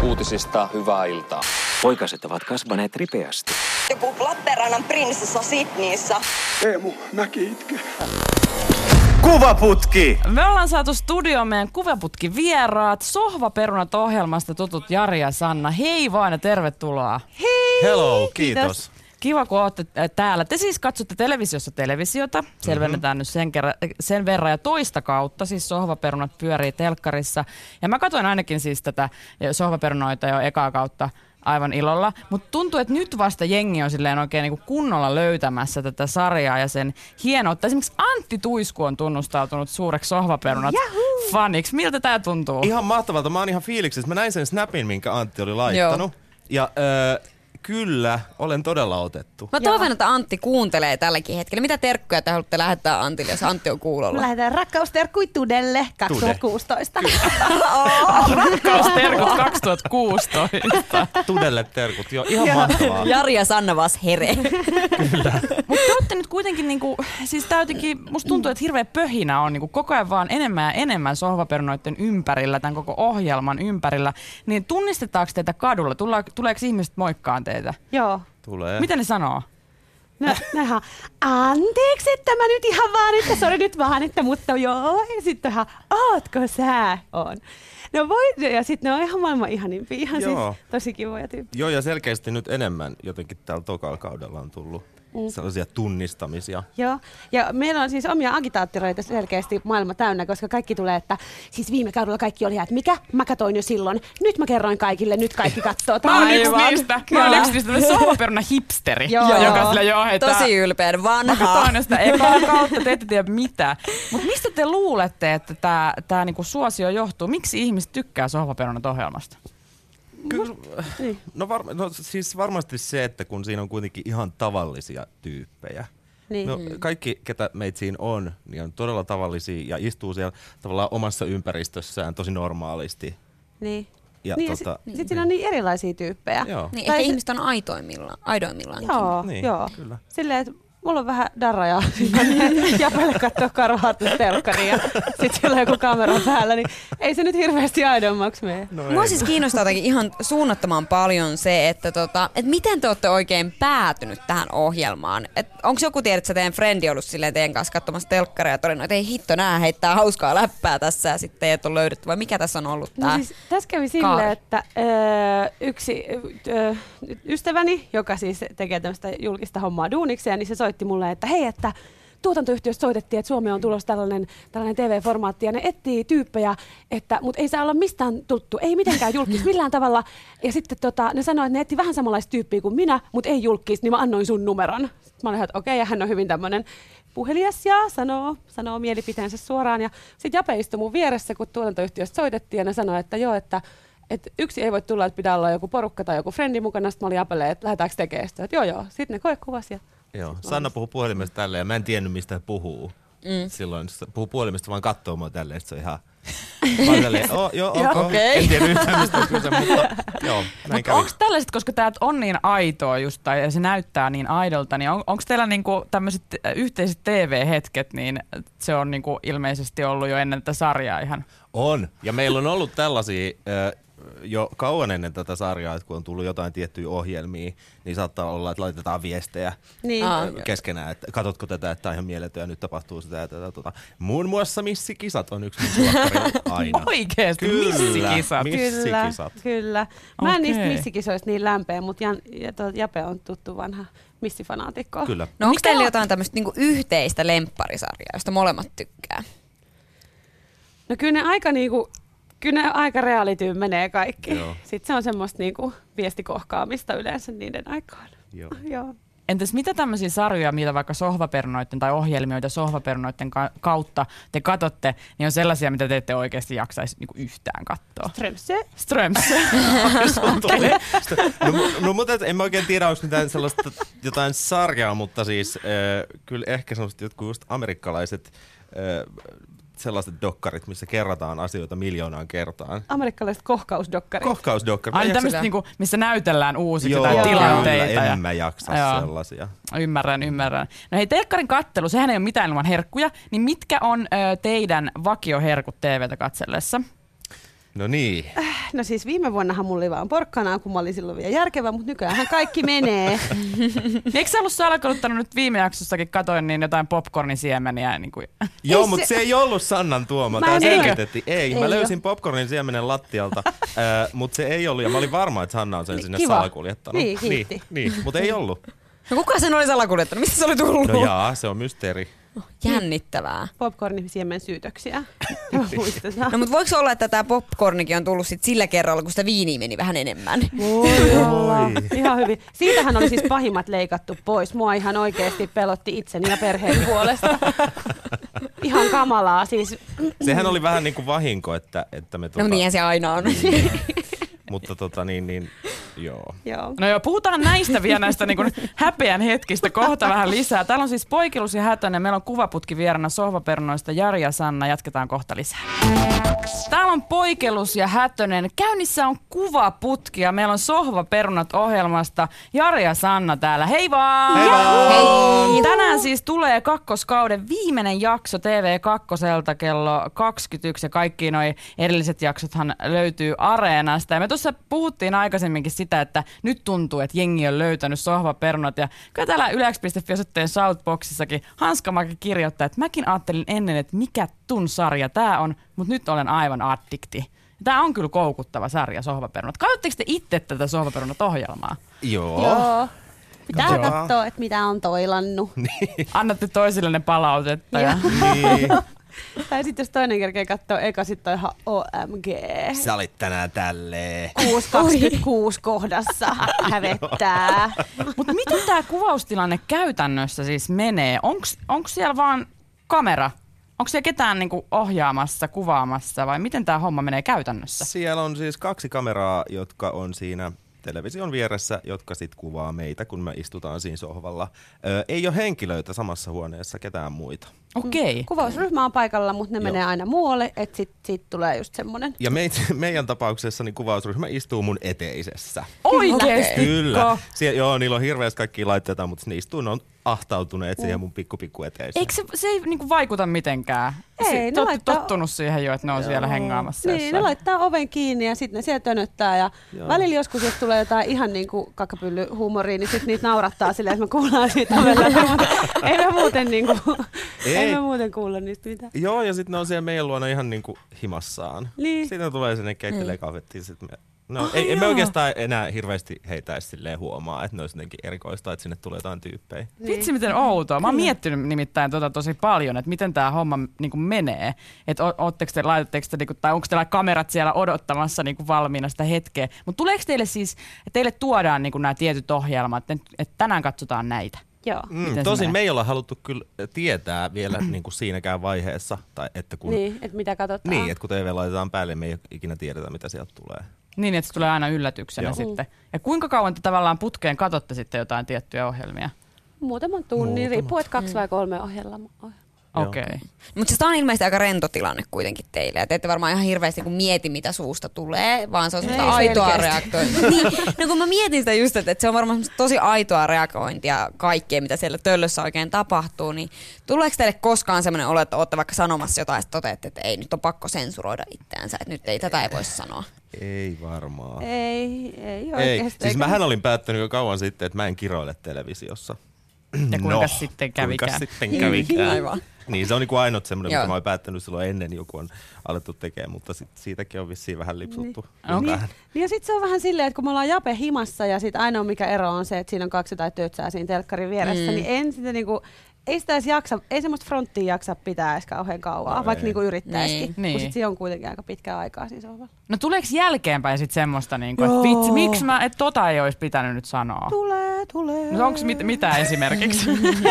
Uutisista hyvää iltaa. Poikaset ovat kasvaneet ripeästi. Joku Lappeenrannan prinsessa Sydneyssä. Teemu, mäki itke. Kuvaputki! Me ollaan saatu studioon meidän Kuvaputki-vieraat. Sohvaperunat ohjelmasta tutut Jari ja Sanna. Hei vaan ja tervetuloa. Hei! Hello, kiitos. Kiva, kun olette täällä. Te siis katsotte televisiossa televisiota. Selvennetään nyt sen verran. Ja toista kautta, siis Sohvaperunat pyörii telkkarissa. Ja mä katsoin ainakin siis tätä Sohvaperunoita jo ekaa kautta aivan ilolla. Mutta tuntuu, että nyt vasta jengi on silleen oikein niinku kunnolla löytämässä tätä sarjaa ja sen hienoutta. Esimerkiksi Antti Tuisku on tunnustautunut suureksi Sohvaperunat-faniksi. Miltä tää tuntuu? Ihan mahtavalta. Mä oon ihan fiiliksissä. Mä näin sen snapin, minkä Antti oli laittanut. Joo. Ja kyllä, olen todella otettu. Mä toivon, että Antti kuuntelee tälläkin hetkellä. Mitä terkkuja te haluatte lähettää Antille, jos Antti on kuulolla? Me lähdetään rakkausterkkui Tudelle 2016. Rakkausterkut 2016. Tudelle terkut, joo, ihan mahtavaa. Jari ja Sanna vas here. Kyllä. Mutta te olette nyt kuitenkin, niinku, siis tää jotenkin, musta tuntuu, että hirveä pöhinä on niinku koko ajan vaan enemmän ja enemmän Sohvaperunoiden ympärillä, tämän koko ohjelman ympärillä. Niin tunnistetaanko teitä kadulla? Tuleeko ihmiset moikkaan teitä? Joo. Tulee. Mitä ne sanoo? No, anteeksi, että mä nyt ihan vaan, että sori nyt vaan, että mutta joo. Ja sitten ihan, ootko sä? On. No voi, ja sitten ne on ihan maailman ihanimpia, ihan siis tosi kivoja tyyppiä. Joo, ja selkeästi nyt enemmän jotenkin täällä tokalla kaudella on tullut sellaisia tunnistamisia. Joo, ja meillä on siis omia agitaattoreita selkeästi maailma täynnä, koska kaikki tulee, että siis viime kaudella kaikki oli, että mikä? Mä katoin jo silloin. Nyt mä kerroin kaikille, nyt kaikki katsoo. Mä oon yksi niistä Sohvaperuna-hipsteri, joka sillä joo, hei, tosi ylpeä, vanha. Mä katoin sitä ekaa kautta, te ette tiedä mitään. Mutta mistä te luulette, että tää niinku suosio johtuu? Miksi ihmiset tykkää Sohvaperunat-ohjelmasta? Kyllä, no siis varmasti se, että kun siinä on kuitenkin ihan tavallisia tyyppejä. Niin. No, kaikki, ketä meitä siinä on, niin on todella tavallisia ja istuu siellä tavallaan omassa ympäristössään tosi normaalisti. Niin. Ja niin, sitten siinä on niin erilaisia tyyppejä. Joo. Niin, ehkä ihmiset on aidoimmillaan. Joo, niin, joo. Kyllä. Silleen, että mulla on vähän darra ja Japelle kattoo Karvahartista telkkariin ja sit siellä on joku kamera päällä, niin ei se nyt hirveästi aidommaksi mene. No mua siis kiinnostaa jotenkin ihan suunnattoman paljon se, että miten te olette oikein päätynyt tähän ohjelmaan? Onko joku tiedät, että sä teidän frendi ollut silleen teidän kanssa katsomassa telkkaria ja todennut, että ei hitto nää heittää hauskaa läppää tässä ja sitten teidät on löydetty, vai mikä tässä on ollut tää? No siis tässä kävi silleen, että yksi ystäväni, joka siis tekee tämmöistä julkista hommaa duunikseen, niin se soitti mulle, että hei, että tuotantoyhtiöstä soitettiin, että Suomeen on tulossa tällainen TV-formaatti ja ne etsii tyyppejä, mutta ei saa olla mistään tuttu, ei mitenkään julkis millään tavalla. Ja sitten ne sanoi, että ne etsii vähän samanlaista tyyppiä kuin minä, mutta ei julkis, niin mä annoin sun numeron. Mä olin, että okei, ja hän on hyvin tämmöinen puhelias ja sanoo mielipiteensä suoraan. Ja sitten Jape istui mun vieressä, kun tuotantoyhtiöstä soitettiin ja ne sanoi, että joo, että yksi ei voi tulla, että pitää olla joku porukka tai joku frendi mukana. Sitten mä olin Japelle, että lähdetäänkö tekemään sitä. Että joo. Sitten ne koekuvasi. Joo, Sanna puhuu puhelimesta tälleen ja mä en tiennyt, mistä hän puhuu. Silloin se puhuu puhelimesta vaan kattoo mua tälleen, että se on ihan okei. En tiedä yhtään mistä on kyse, mutta joo, näin kävi. Onko tällaiset, koska tää on niin aitoa just, ja se näyttää niin aidolta, niin onko teillä niinku tämmöiset yhteiset TV-hetket, niin se on niinku ilmeisesti ollut jo ennen tätä sarjaa ihan? On, ja meillä on ollut tällaisia jo kauan ennen tätä sarjaa, että kun on tullut jotain tiettyjä ohjelmia, niin saattaa olla, että laitetaan viestejä keskenään, että katsotko tätä, että tämä on ihan mieletön ja nyt tapahtuu sitä ja tätä. Muun muassa Missikisat on yksi mun suokkari aina. Oikeesti? Missikisat? Kyllä. Mä en niistä missikisoista niin lämpeä, mutta Jape on tuttu vanha missifanaatikko. Kyllä. No onko teillä jotain tämmöistä niinku yhteistä lempparisarjaa, josta molemmat tykkää? No kyllä ne aika realityyn menee kaikki. Joo. Sitten se on semmoista niinku viestikohkaamista yleensä niiden aikaan. Joo. Entäs mitä tämmöisiä sarjoja, mitä vaikka Sohvaperunoiden tai ohjelmia, joita Sohvaperunoiden kautta te katsotte, niin on sellaisia, mitä te ette oikeasti jaksaisi niinku yhtään katsoa? Strömsö. No mutta en mä oikein tiedä, onko mitään sellaista jotain sarjaa, mutta siis kyllä ehkä sellaiset jotkut just amerikkalaiset sellaiset dokkarit, missä kerrataan asioita miljoonaan kertaan. Amerikkalaiset kohkausdokkarit. Aina tämmöistä, niinku, missä näytellään uusiksi tai tilanteita. Joo, en mä jaksa sellaisia. Ymmärrän. No hei, telkkarin kattelu, sehän ei ole mitään ilman herkkuja. Niin mitkä on teidän vakioherkut TVtä katsellessa? No niin. No siis viime vuonnahan mulla oli vaan porkkanaa, kun mä olin silloin vielä järkevä, mutta nykyäänhän kaikki menee. Eikö sä ollut salakuluttanut nyt viime jaksossakin, katoin niin jotain popcornisiemeniä? Niin kuin. Joo, mutta se ei ollut Sannan tuoma. Tämä selvitettiin. Ei, mä löysin ole. popcornin siemenen lattialta, mutta se ei ollut. Ja mä olin varma, että Sanna on sen sinne kiva. salakuljettanut. Niin, kiitti. Niin, mutta ei ollut. No kuka sen oli salakuljettanut? Mistä se oli tullut? No jaa, se on mysteeri. Jännittävää. Popcornisiemen syytöksiä. No mutta voiko olla, että tämä popcornikin on tullut sit sillä kerralla, kun sitä viiniä meni vähän enemmän? Voi olla. Ihan hyvin. Siitähän oli siis pahimmat leikattu pois. Mua ihan oikeasti pelotti itseni ja perheen puolesta. Ihan kamalaa siis. Sehän oli vähän niin kuin vahinko, että me... No niinhän se aina on. Mutta joo. No joo, puhutaan näistä vielä näistä niin kuin häpeän hetkistä kohta vähän lisää. Täällä on siis Poikilus ja Hätönen. Meillä on kuvaputki vierana Sohvaperunoista Jari ja Sanna. Jatketaan kohta lisää. Täällä on Poikelus ja Hätönen. Käynnissä on kuvaputki ja meillä on Sohvaperunat ohjelmasta Jari ja Sanna täällä. Hei vaan! Hei vaan! Hei. Tänään siis tulee kakkoskauden viimeinen jakso TV2 kello 21 ja kaikki noi edelliset jaksothan löytyy Areenasta. Ja me tuossa puhuttiin aikaisemminkin sitä, että nyt tuntuu, että jengi on löytänyt Sohvaperunat ja kyllä täällä Ylex.fi-osoitteen Shoutboxissakin Hanskamaki kirjoittaa, että mäkin ajattelin ennen, että mikä sarja tää on, mutta nyt olen aivan addikti. Tää on kyllä koukuttava sarja Sohvaperunat. Katsotteko te itse tätä Sohvaperunat-ohjelmaa? Joo. Pitää katsoa, että mitä on toilannut. Annatte toisillenne palautetta. Niin. Tai sitten jos toinen kerkee katsoo eka, sitten on ihan OMG. Sä olit tänään tälleen. 6.26 kohdassa hävettää. Mutta miten tämä kuvaustilanne käytännössä siis menee? Onko siellä vaan kamera? Onko siellä ketään niinku ohjaamassa, kuvaamassa vai miten tämä homma menee käytännössä? Siellä on siis 2 kameraa, jotka on siinä television vieressä, jotka sitten kuvaa meitä, kun me istutaan siinä sohvalla. Ei ole henkilöitä samassa huoneessa, ketään muita. Okei. Kuvausryhmä on paikalla, mutta ne menee aina muualle, että siitä tulee just semmoinen. Ja meidän tapauksessa niin kuvausryhmä istuu mun eteisessä. Oikeesti? Kyllä. Joo, niillä on hirveästi kaikkia laitteita, mutta ne istuu, ne on ahtautuneet siihen mun pikku eteiseen. Eikö se ei niinku vaikuta mitenkään? Ei, te olette tottunut siihen jo, että ne on siellä hengaamassa. Niin, jossain. ne laittaa oven kiinni ja sitten ne siellä tönöttää. Ja välillä joskus, jos tulee jotain ihan niinku kakkapyllyhuumoria, niin sitten niitä naurattaa silleen, että me kuullaan siitä ovella. Mutta ei me muuten niinku... Ei me muuten kuulla niistä mitään. Joo, ja sitten ne on siellä meidän luona ihan niinku himassaan. Niin. Sitten tulee sinne keittelee kahvettiin. Ei me oikeastaan enää hirveästi heitä edes silleen huomaa, että ne olisi jotenkin erikoista, että sinne tulee jotain tyyppejä. Vitsi miten outoa. Mä oon miettinyt nimittäin tosi paljon, että miten tää homma niinku menee. Että laitatteko te, niinku, tai onko teillä kamerat siellä odottamassa niinku valmiina sitä hetkeä. Mutta tuleeko teille siis, että teille tuodaan niinku nämä tietyt ohjelmat, että tänään katsotaan näitä? Joo. Tosin me ei olla haluttu kyllä tietää vielä niin kuin siinäkään vaiheessa. Tai että kun, niin, että mitä katsotaan. Niin, että kun TV laitetaan päälle, me ei ikinä tiedetä, mitä sieltä tulee. Niin, että se tulee aina yllätyksenä sitten. Ja kuinka kauan te tavallaan putkeen katsotte sitten jotain tiettyjä ohjelmia? Muutaman tunnin, riippuu, että 2 vai 3 ohjelmaa. Okei. Mutta siis tämä on ilmeisesti aika rento tilanne kuitenkin teille. Ja te ette varmaan ihan hirveästi kun mieti, mitä suusta tulee, vaan se on semmoista aitoa reagointia. Niin, no kun mä mietin sitä just, että se on varmaan tosi aitoa reagointia kaikkeen, mitä siellä töllössä oikein tapahtuu. Niin tuleeko teille koskaan semmoinen olo, että olette vaikka sanomassa jotain ja toteatte, että ei, nyt on pakko sensuroida itseänsä, että nyt ei tätä ei voi sanoa? Ei varmaan. Ei oikeasti. Siis mähän olin päättänyt jo kauan sitten, että mä en kiroile televisiossa. Ja kuinka sitten kävikään? Aivan. Niin, se on niinku ainut semmoinen, mitä mä oon päättänyt silloin ennen joku on alettu tekemään, mutta siitäkin on vissiin vähän lipsuttu. Niin ja sitten se on vähän silleen, että kun me ollaan Jape himassa ja sitten ainoa mikä ero on se, että siinä on 2 tai töötsää siinä telkkarin vieressä, niin en sitä niinku... Ei sitä edes jaksa, ei semmoista fronttia jaksa pitää edes kauhean kauan, vaikka niinku yrittäisikin. Niin. Kun sit se on kuitenkin aika pitkää aikaa siinä sohvalla. No tuleeko jälkeenpäin sitten semmoista, niinku, että vitsi, miksi tota ei olisi pitänyt nyt sanoa? Tulee. No onko mitä esimerkiksi?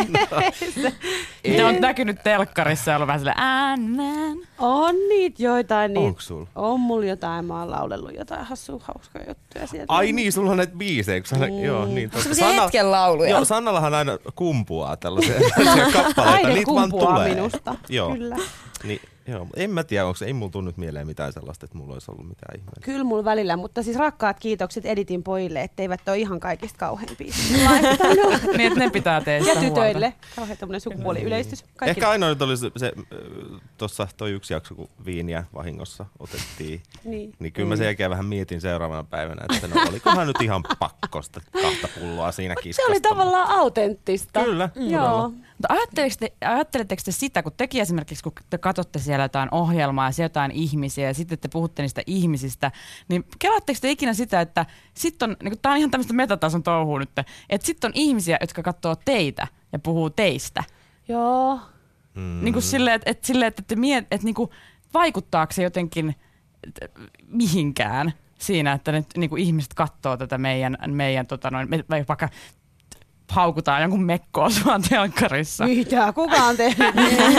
Mitä on näkynyt telkkarissa ja ollut vähän silleen, On niitä joitain. Onko sulla? On mulla jotain, mä oon laulellut jotain hauskaa juttuja sieltä. Ai niin, sulla on näitä biisejä. Joo, niin, semmoisia hetken lauluja. Joo, Sannallahan aina kumpuaa tällaisia kappaleita. Aide Niitä vaan kumpuaa tulee. minusta, joo. kyllä. Niin, Joo, en mä tiedä, ei mulla tule nyt mieleen mitään sellaista, että mulla olisi ollut mitään ihmeellistä. Kyllä mulla välillä, mutta siis rakkaat kiitokset Editin pojille, etteivät ole ihan kaikista kauheimpia. Niin, että ne pitää teistä ja tytöille. Kauhean tämmöinen sukupuoliyleistys. Ehkä ainoa nyt oli se tuossa toi yksi jakso, kun viiniä vahingossa otettiin. Niin kyllä mä sen jälkeen vähän mietin seuraavana päivänä, että no olikohan nyt ihan pakkosta 2 pulloa siinä kiskasta. Se oli tavallaan autenttista. Kyllä. Joo. Mutta ajatteletteko te sitä, kun tekin esimerkiksi, kun te katsotte siellä jotain ohjelmaa ja siellä jotain ihmisiä ja sitten te puhutte niistä ihmisistä, niin kelaatteko te ikinä sitä, että sitten on, niin tämä on ihan tämmöistä metatason touhua nyt, että sitten on ihmisiä, jotka katsoo teitä ja puhuu teistä. Joo. Niin kuin silleen, että niin kuin, vaikuttaako se jotenkin mihinkään siinä, että ne niin kuin ihmiset katsoo tätä meidän vaikka haukutaan jonkun mekkoa sua telkkarissa. Mitä? Kuka on tehnyt?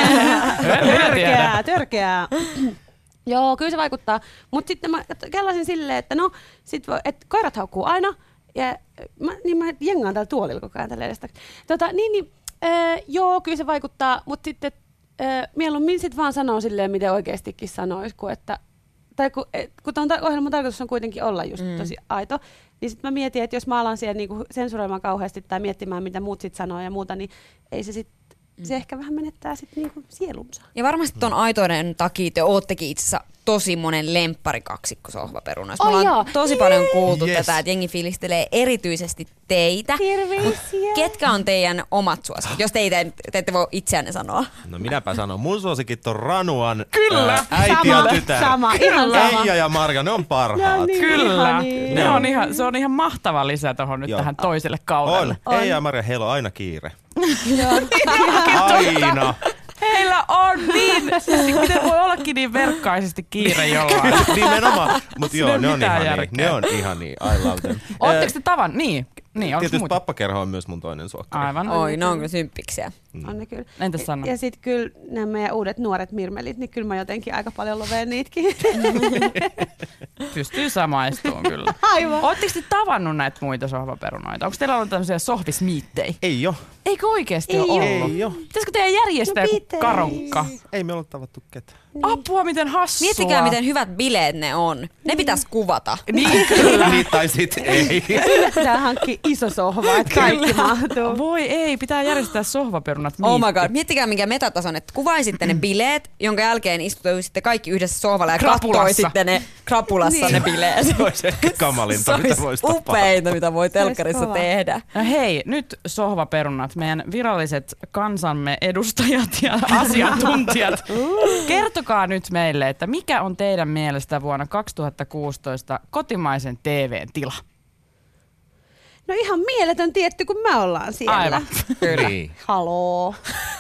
Törkeää. Joo, kyllä se vaikuttaa. Mutta sitten mä kellasin silleen, että no, et koirat haukkuu aina. Ja mä jengaan täällä tuolilla koko ajan tällä edestä. Joo, kyllä se vaikuttaa, mutta sitten mieluummin sit vaan sanoo silleen, miten oikeastikin sanoisi, kun tuon ohjelman tarkoitus on kuitenkin olla just tosi aito, niin sitten mä mietin, että jos mä alan siellä niinku sensuroimaan kauheasti tai miettimään, mitä muut sit sanoo ja muuta, niin ei se sitten, se ehkä vähän menettää sitten niinku sielunsa. Ja varmasti ton aitoiden takia te oottekin itse asiassa tosi monen lempparikaksikko Sohvaperunoissa. Me ollaan tosi paljon kuultu tätä, että jengi fiilistelee erityisesti teitä. Terveisiä. Ketkä on teidän omat suosikit, jos te ette voi itseänne sanoa? No minäpä sanon. Mun suosikit on Ranuan äiti ja tytär. Ihan sama. Eija ja Marja, ne on parhaat. No niin, Kyllä. ihania. Se on ihan mahtava lisä tuohon nyt tähän toiselle kaudelle. On. Eija ja Marja, heillä on aina kiire. Aina. Heillä on niin, miten voi ollakin niin verkkaisesti kiire jollain. Nimenomaan, mutta joo, ne on mitään ihania. järkeä. Ne on ihania, I love them. Ootteko te tavan? Niin, onko Tietysti muuta? Pappakerho on myös mun toinen suokkari. Aivan. Oi, ne on kyllä symppiksiä. On ne kyllä. Entäs Sanna? Ja sitten kyllä nämä meidän uudet nuoret mirmelit, niin kyllä mä jotenkin aika paljon loveen niitäkin. Pystyy samaistumaan kyllä. Aivan. Ootteko te tavannut näitä muita sohvaperunoita? Onko teillä ollut tämmöisiä sohvismiittejä? Ei oo. Eikö oikeasti ole ollut? Ei oo. Pitäisikö teidän järjestää joku karonkka? Ei me olla tavattu ketään. Apua, miten hassua. Miettikää, miten hyvät bileet ne on. Ne pitäisi kuvata. Niin, kyllä. Niin, tai sit ei. Kyllä pitää hankkia iso sohva, että kaikki mahtuu. Voi ei, pitää järjestää sohvaperunat. Oh my god, miettikää mikä metatason, että kuvaisitte ne bileet, jonka jälkeen istuisitte kaikki yhdessä sohvalla ja kattoisitte ne krapulassa ne bileet. Se olisi ehkä kamalinta, mitä voisi tapahtua. Upeinta, mitä voi telkkarissa tehdä. No hei, nyt sohvaperunat, meidän viralliset kansamme edustajat ja asiantuntijat. Kertokaa nyt meille, että mikä on teidän mielestä vuonna 2016 kotimaisen TV:n tila? No ihan mieletön tietty, kun me ollaan siellä. Aivan. Kyllä. Niin. Haloo.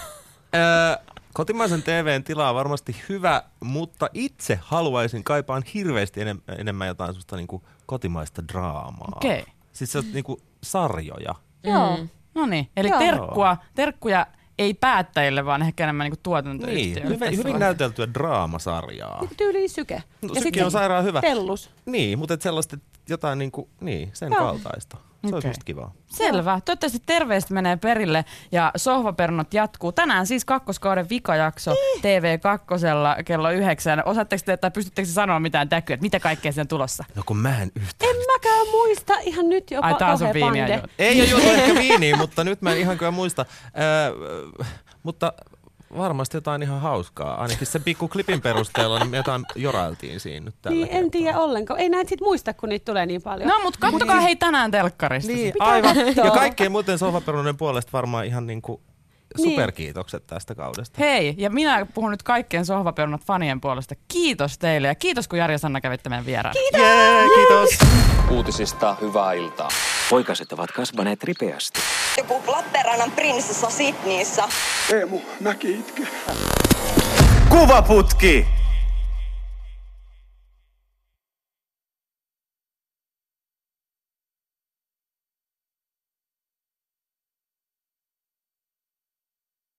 Kotimaisen TV:n tila on varmasti hyvä, mutta itse haluaisin kaipaan hirveästi enemmän jotain sellaista niinku kotimaista draamaa. Okei. Siis se on niinku sarjoja. Joo. No niin, eli Joo. terkkuja ei päättäjille, vaan ehkä enemmän niinku tuotantoyhtiöille. Niin, hyvin näyteltyä draamasarjaa. Tyyliin Syke. No, Syke on sairaan hyvä. Tellus. Niin, mutta sellaista jotain niinku, sen kaltaista. Se olisi musta kivaa. Selvä. Toivottavasti terveistä menee perille ja sohvaperunat jatkuu. Tänään siis kakkoskauden vikajakso TV2 kello 9. Osaatteko te, tai pystyttekö sanoa mitään täkyä, että mitä kaikkea siinä on tulossa? No kun mä en yhtään. En mäkään muista ihan nyt jopa taas on kauhea viiniä pande. juotu. Ei ole juotu ehkä viiniä, mutta nyt mä en ihan kyllä muista. Mutta varmasti jotain ihan hauskaa. Ainakin se pikku klipin perusteella niin me jotain jorailtiin siinä nyt tällä Niin, en tiedä ollenkaan. Ei näitä sit muista, kun niitä tulee niin paljon. No, mutta kattokaa hei tänään telkkarista. Niin, Pitää aivan. katsoa. Ja kaikkien muuten sohvaperunoiden puolesta varmaan ihan niinku superkiitokset tästä kaudesta. Hei, ja minä puhun nyt kaikkien sohvaperunat fanien puolesta. Kiitos teille ja kiitos kun Jari ja Sanna kävitte meidän vieraan. Kiitos! Uutisista hyvää iltaa. Poikaset ovat kasvaneet ripeästi. Joku Lappeenrannan prinsessa Sydneyssä. Teemu, mäkin itken. Kuvaputki!